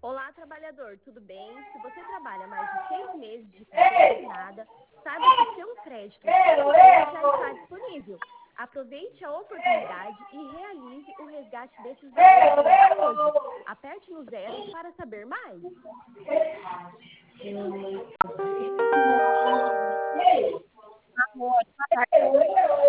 Olá, trabalhador, tudo bem? Se você trabalha mais de 6 meses de carteira assinada, saiba que o seu crédito CLT já está disponível. Aproveite a oportunidade e realize o resgate desses valores ainda hoje. Aperte no 0 para saber mais. Amor, boa tarde.